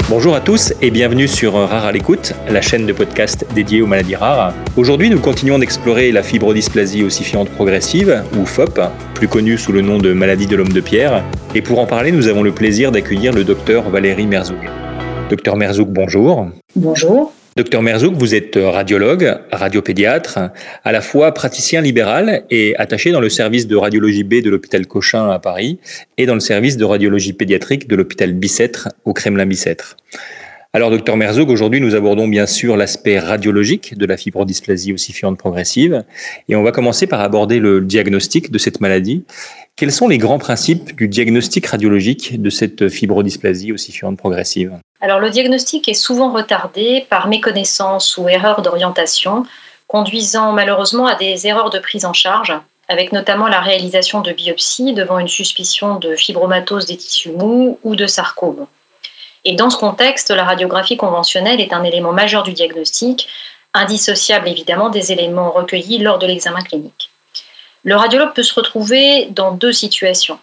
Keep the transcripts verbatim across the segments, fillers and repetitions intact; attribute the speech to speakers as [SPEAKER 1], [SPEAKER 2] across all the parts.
[SPEAKER 1] Bonjour à tous et bienvenue sur Rare à l'écoute, la chaîne de podcast dédiée aux maladies rares. Aujourd'hui, nous continuons d'explorer la fibrodysplasie ossifiante progressive, ou F O P, plus connue sous le nom de maladie de l'homme de pierre. Et pour en parler, nous avons le plaisir d'accueillir le docteur Valérie Merzoug. Docteur Merzoug, bonjour.
[SPEAKER 2] Bonjour.
[SPEAKER 1] Docteur Merzoug, vous êtes radiologue, radiopédiatre, à la fois praticien libéral et attaché dans le service de radiologie B de l'hôpital Cochin à Paris et dans le service de radiologie pédiatrique de l'hôpital Bicêtre au Kremlin-Bicêtre. Alors, docteur Merzoug, aujourd'hui, nous abordons bien sûr l'aspect radiologique de la fibrodysplasie ossifiante progressive et on va commencer par aborder le diagnostic de cette maladie. Quels sont les grands principes du diagnostic radiologique de cette fibrodysplasie ossifiante progressive ?
[SPEAKER 2] Alors, le diagnostic est souvent retardé par méconnaissance ou erreur d'orientation, conduisant malheureusement à des erreurs de prise en charge, avec notamment la réalisation de biopsies devant une suspicion de fibromatose des tissus mous ou de sarcome. Et dans ce contexte, la radiographie conventionnelle est un élément majeur du diagnostic, indissociable évidemment des éléments recueillis lors de l'examen clinique. Le radiologue peut se retrouver dans deux situations.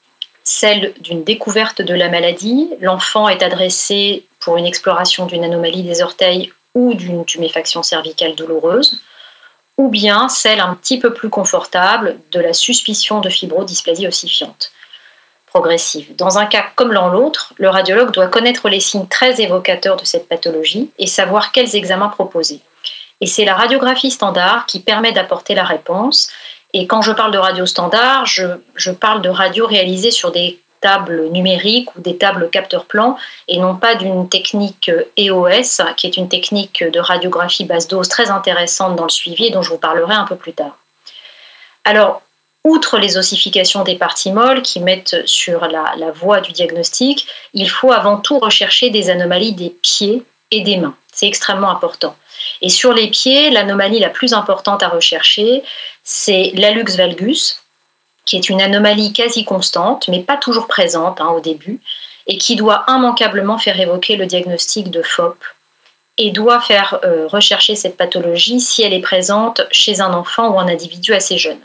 [SPEAKER 2] Celle d'une découverte de la maladie, l'enfant est adressé pour une exploration d'une anomalie des orteils ou d'une tuméfaction cervicale douloureuse, ou bien celle un petit peu plus confortable de la suspicion de fibrodysplasie ossifiante progressive. Dans un cas comme dans l'autre, le radiologue doit connaître les signes très évocateurs de cette pathologie et savoir quels examens proposer. Et c'est la radiographie standard qui permet d'apporter la réponse. Et quand je parle de radio standard, je, je parle de radio réalisée sur des tables numériques ou des tables capteurs-plans et non pas d'une technique E O S, qui est une technique de radiographie basse dose très intéressante dans le suivi et dont je vous parlerai un peu plus tard. Alors, outre les ossifications des parties molles qui mettent sur la, la voie du diagnostic, il faut avant tout rechercher des anomalies des pieds et des mains. C'est extrêmement important. Et sur les pieds, l'anomalie la plus importante à rechercher, c'est l'hallux valgus, qui est une anomalie quasi constante, mais pas toujours présente hein, au début, et qui doit immanquablement faire évoquer le diagnostic de F O P, et doit faire euh, rechercher cette pathologie si elle est présente chez un enfant ou un individu assez jeune.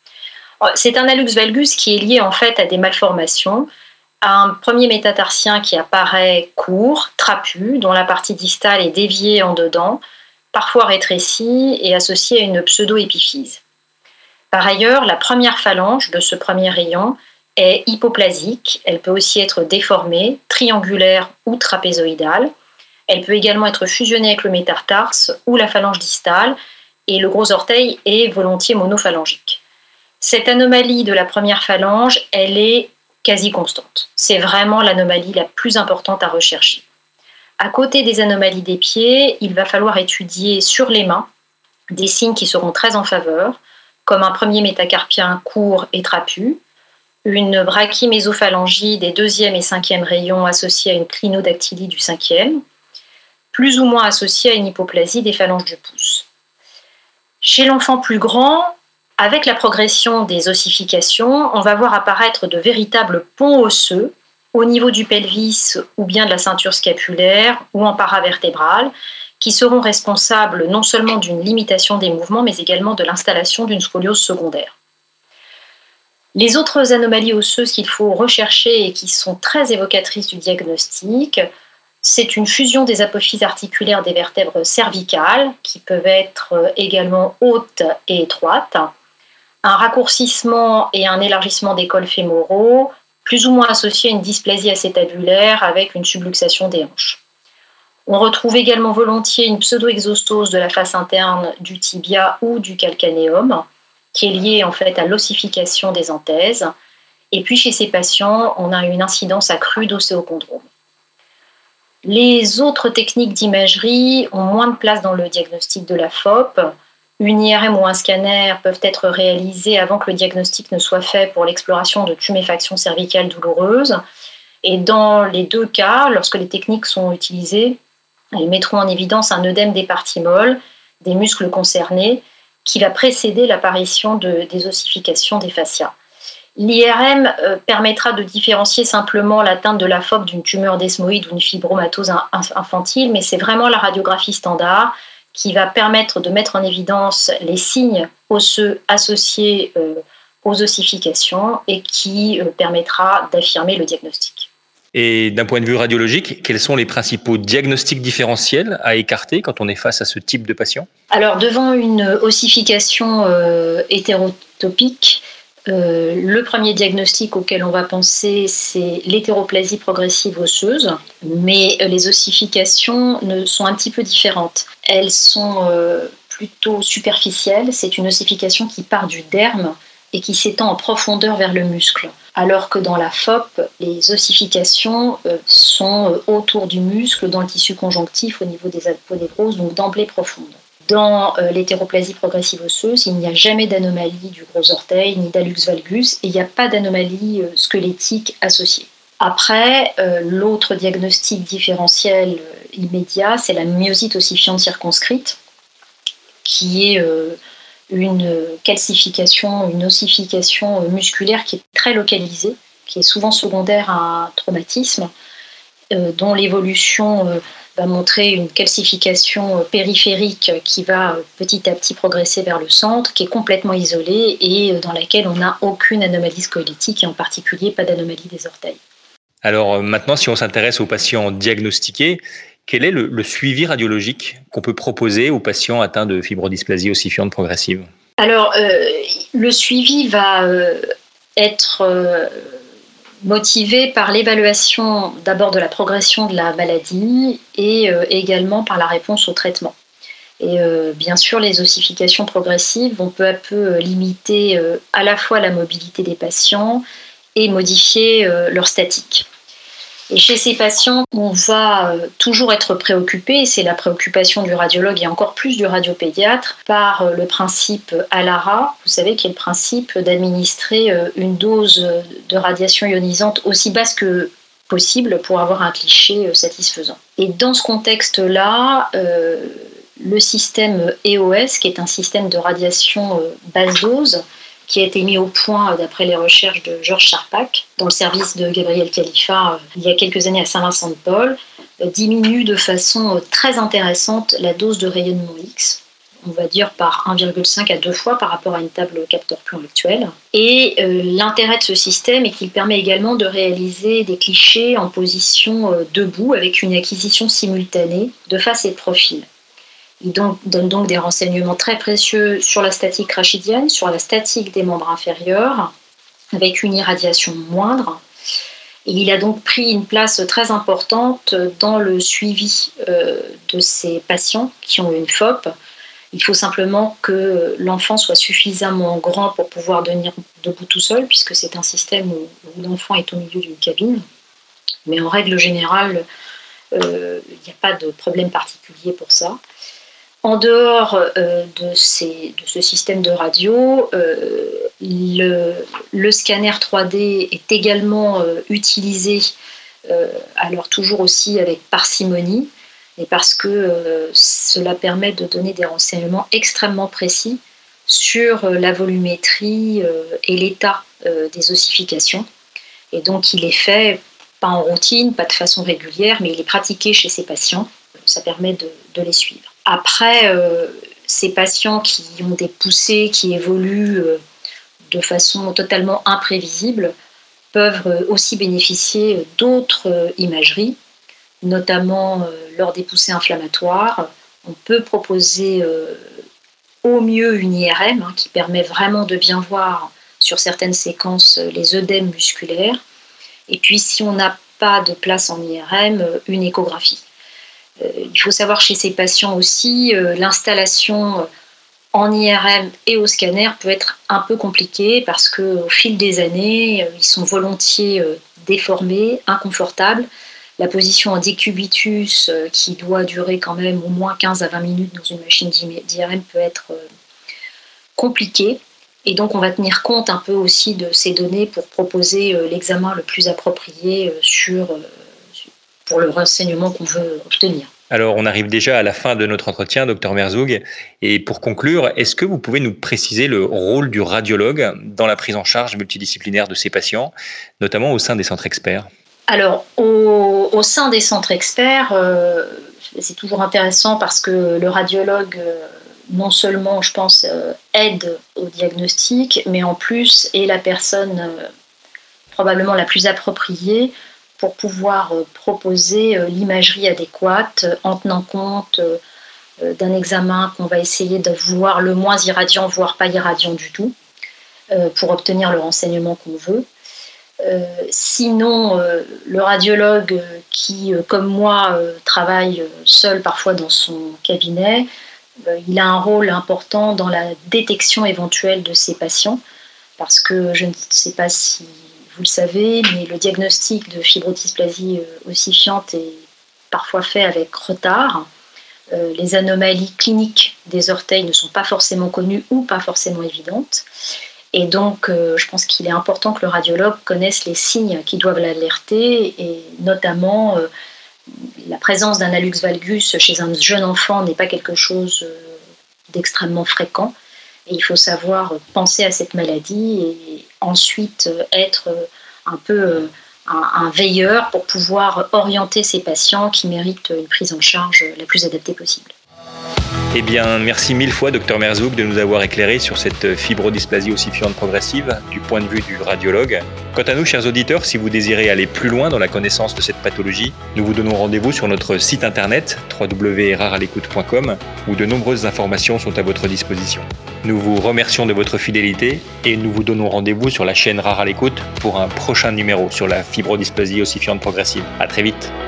[SPEAKER 2] C'est un hallux valgus qui est lié en fait à des malformations, à un premier métatarsien qui apparaît court, trapu, dont la partie distale est déviée en dedans, parfois rétrécie et associée à une pseudo-épiphyse. Par ailleurs, la première phalange de ce premier rayon est hypoplasique. Elle peut aussi être déformée, triangulaire ou trapézoïdale. Elle peut également être fusionnée avec le métatarse ou la phalange distale, et le gros orteil est volontiers monophalangique. Cette anomalie de la première phalange, elle est quasi constante. C'est vraiment l'anomalie la plus importante à rechercher. À côté des anomalies des pieds, il va falloir étudier sur les mains des signes qui seront très en faveur, comme un premier métacarpien court et trapu, une brachymésophalangie des deuxième et cinquième rayons associée à une clinodactylie du cinquième, plus ou moins associée à une hypoplasie des phalanges du pouce. Chez l'enfant plus grand, avec la progression des ossifications, on va voir apparaître de véritables ponts osseux au niveau du pelvis ou bien de la ceinture scapulaire ou en paravertébrale, qui seront responsables non seulement d'une limitation des mouvements, mais également de l'installation d'une scoliose secondaire. Les autres anomalies osseuses qu'il faut rechercher et qui sont très évocatrices du diagnostic, c'est une fusion des apophyses articulaires des vertèbres cervicales, qui peuvent être également hautes et étroites, un raccourcissement et un élargissement des cols fémoraux, plus ou moins associés à une dysplasie acétabulaire avec une subluxation des hanches. On retrouve également volontiers une pseudo-exostose de la face interne du tibia ou du calcanéum, qui est liée en fait à l'ossification des anthèses. Et puis chez ces patients, on a une incidence accrue d'ostéochondrome. Les autres techniques d'imagerie ont moins de place dans le diagnostic de la F O P. Une I R M ou un scanner peuvent être réalisés avant que le diagnostic ne soit fait pour l'exploration de tuméfaction cervicale douloureuse. Et dans les deux cas, lorsque les techniques sont utilisées, elles mettront en évidence un œdème des parties molles, des muscles concernés, qui va précéder l'apparition de, des ossifications des fascias. L'I R M euh, permettra de différencier simplement l'atteinte de la F O P d'une tumeur desmoïde ou d'une fibromatose infantile, mais c'est vraiment la radiographie standard qui va permettre de mettre en évidence les signes osseux associés euh, aux ossifications et qui euh, permettra d'affirmer le diagnostic.
[SPEAKER 1] Et d'un point de vue radiologique, quels sont les principaux diagnostics différentiels à écarter quand on est face à ce type de patient?
[SPEAKER 2] Alors, devant une ossification euh, hétérotopique, euh, le premier diagnostic auquel on va penser, c'est l'hétéroplasie progressive osseuse, mais les ossifications ne sont un petit peu différentes. Elles sont euh, plutôt superficielles, c'est une ossification qui part du derme et qui s'étend en profondeur vers le muscle. Alors que dans la F O P, les ossifications euh, sont euh, autour du muscle, dans le tissu conjonctif, au niveau des aponévroses, donc d'emblée profonde. Dans euh, l'hétéroplasie progressive osseuse, il n'y a jamais d'anomalie du gros orteil ni d'hallux valgus et il n'y a pas d'anomalie euh, squelettique associée. Après, euh, l'autre diagnostic différentiel euh, immédiat, c'est la myosite ossifiante circonscrite, qui est euh, une calcification, une ossification musculaire qui est très localisée, qui est souvent secondaire à un traumatisme, euh, dont l'évolution euh, va montrer une calcification périphérique qui va petit à petit progresser vers le centre, qui est complètement isolée et dans laquelle on n'a aucune anomalie squelettique et en particulier pas d'anomalie des orteils.
[SPEAKER 1] Alors maintenant, si on s'intéresse aux patients diagnostiqués, quel est le, le suivi radiologique qu'on peut proposer aux patients atteints de fibrodysplasie ossifiante progressive?
[SPEAKER 2] Alors, euh, le suivi va euh, être euh, motivé par l'évaluation d'abord de la progression de la maladie et euh, également par la réponse au traitement. Et euh, bien sûr, les ossifications progressives vont peu à peu limiter euh, à la fois la mobilité des patients et modifier euh, leur statique. Et chez ces patients, on va euh, toujours être préoccupé, et c'est la préoccupation du radiologue et encore plus du radiopédiatre, par euh, le principe ALARA, vous savez, qui est le principe d'administrer euh, une dose de radiation ionisante aussi basse que possible pour avoir un cliché euh, satisfaisant. Et dans ce contexte-là, euh, le système E O S, qui est un système de radiation euh, basse dose, qui a été mis au point d'après les recherches de Georges Charpak dans le service de Gabriel Khalifa euh, il y a quelques années à Saint-Vincent-de-Paul, euh, diminue de façon euh, très intéressante la dose de rayonnement X, on va dire par un virgule cinq à deux fois par rapport à une table capteur plan actuelle. Et euh, l'intérêt de ce système est qu'il permet également de réaliser des clichés en position euh, debout avec une acquisition simultanée de face et de profil. Il donc, donne donc des renseignements très précieux sur la statique rachidienne, sur la statique des membres inférieurs, avec une irradiation moindre. Et il a donc pris une place très importante dans le suivi euh, de ces patients qui ont une F O P. Il faut simplement que l'enfant soit suffisamment grand pour pouvoir tenir debout tout seul, puisque c'est un système où, où l'enfant est au milieu d'une cabine. Mais en règle générale, euh, il n'y a pas de problème particulier pour ça. En dehors euh, de, ces, de ce système de radio, euh, le, le scanner trois D est également euh, utilisé, euh, alors toujours aussi avec parcimonie, et parce que euh, cela permet de donner des renseignements extrêmement précis sur euh, la volumétrie euh, et l'état euh, des ossifications. Et donc il est fait, pas en routine, pas de façon régulière, mais il est pratiqué chez ces patients. Ça permet de, de les suivre. Après, euh, ces patients qui ont des poussées qui évoluent euh, de façon totalement imprévisible peuvent aussi bénéficier d'autres euh, imageries, notamment euh, lors des poussées inflammatoires. On peut proposer euh, au mieux une I R M hein, qui permet vraiment de bien voir sur certaines séquences les œdèmes musculaires. Et puis, si on n'a pas de place en I R M, une échographie. Euh, il faut savoir chez ces patients aussi, euh, l'installation en I R M et au scanner peut être un peu compliquée parce qu'au fil des années, euh, ils sont volontiers euh, déformés, inconfortables. La position en décubitus, euh, qui doit durer quand même au moins quinze à vingt minutes dans une machine d'I R M, peut être euh, compliquée. Et donc on va tenir compte un peu aussi de ces données pour proposer euh, l'examen le plus approprié euh, sur... Euh, pour le renseignement qu'on veut obtenir.
[SPEAKER 1] Alors, on arrive déjà à la fin de notre entretien, docteur Merzoug. Et pour conclure, est-ce que vous pouvez nous préciser le rôle du radiologue dans la prise en charge multidisciplinaire de ces patients, notamment au sein des centres experts?
[SPEAKER 2] Alors, au, au sein des centres experts, euh, c'est toujours intéressant parce que le radiologue, euh, non seulement, je pense, euh, aide au diagnostic, mais en plus est la personne euh, probablement la plus appropriée pour pouvoir proposer l'imagerie adéquate en tenant compte d'un examen qu'on va essayer de voir le moins irradiant, voire pas irradiant du tout, pour obtenir le renseignement qu'on veut. Euh, sinon, euh, le radiologue qui, euh, comme moi, euh, travaille seul parfois dans son cabinet, euh, il a un rôle important dans la détection éventuelle de ces patients, parce que je ne sais pas si vous le savez, mais le diagnostic de fibrodysplasie euh, ossifiante est parfois fait avec retard. Euh, les anomalies cliniques des orteils ne sont pas forcément connues ou pas forcément évidentes. Et donc, euh, je pense qu'il est important que le radiologue connaisse les signes qui doivent l'alerter, et notamment euh, la présence d'un hallux valgus chez un jeune enfant n'est pas quelque chose euh, d'extrêmement fréquent. Et il faut savoir penser à cette maladie et ensuite euh, être euh, un peu euh, un, un veilleur pour pouvoir orienter ces patients qui méritent une prise en charge la plus adaptée possible.
[SPEAKER 1] Eh bien, merci mille fois, docteur Merzouk, de nous avoir éclairé sur cette fibrodysplasie ossifiante progressive du point de vue du radiologue. Quant à nous, chers auditeurs, si vous désirez aller plus loin dans la connaissance de cette pathologie, nous vous donnons rendez-vous sur notre site internet w w w point rare à l'écoute point com où de nombreuses informations sont à votre disposition. Nous vous remercions de votre fidélité et nous vous donnons rendez-vous sur la chaîne Rare à l'écoute pour un prochain numéro sur la fibrodysplasie ossifiante progressive. À très vite.